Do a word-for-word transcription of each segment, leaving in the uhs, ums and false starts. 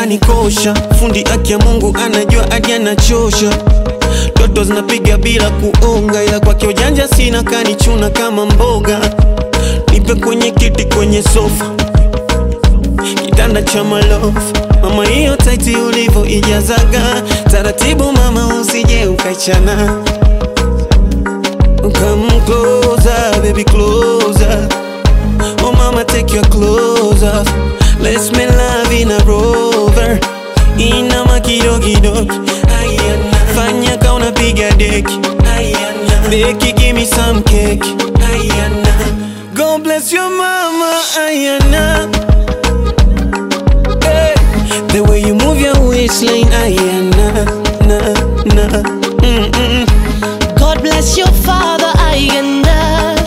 kanikosha. Fundi aki ya Mungu anajua hadi anachosha. Toto zinapiga bila kuonga, ila kwake ujanja sina, kanichuna kama mboga. Nipe kwenye kiti kwenye sofa, kitanda cha malofu. Mama hiyo taiti ulivo ijazaga, taratibu mama usije ukaichana. Come closer, baby closer. Oh mama, take your clothes off. Let's make love in a Rover. Inama kidogo ayana, fanya ka unapiga deki ayana, deki give me some cake ayana. God bless your mama ayana. Hey, the way you move your waistline ayana, na na. Mm -mm. God bless your father ayana.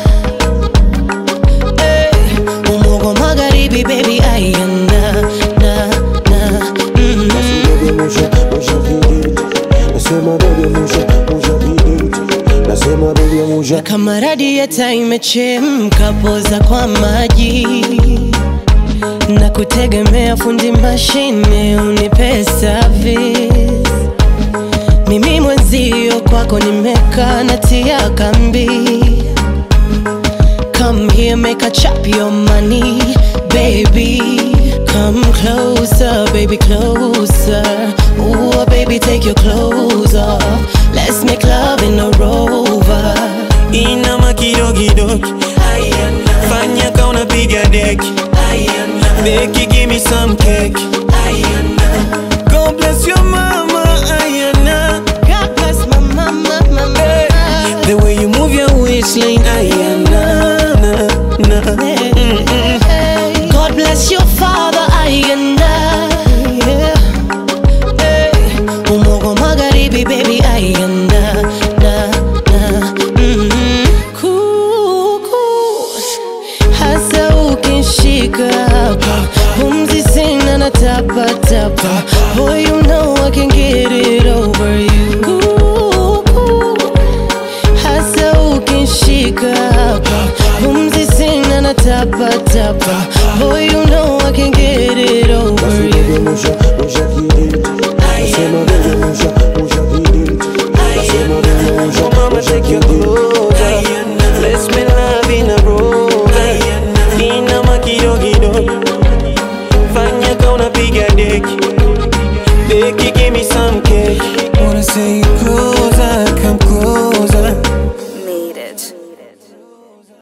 Hey, umogo magharibi baby ayana, na na. Mm -mm. Na kama radieta imechemka, poza kwa maji. Na kutegemea fundi mashine unipe service. Mimi mwenzio kwako nimeka natia kambi. Come here, make a chop your money, baby. Come closer, baby, closer. Ooh, baby, take your clothes off. Let's make love in a Rover. Inama kidogo ayana, fanya ka unapiga deki ayana, deki give me some cake ayana. God bless your mama ayana. God bless my mama, mama. Hey, the way you move your waistline ayana, na na. Mm -mm. God bless your father ayana. Yeah. Hey, umogo magharibi baby ayana, na na. Mm -hmm. Kuku hasa ukishika hapa, pumzi sina na tapa tapa. Boy, you know I can get it over.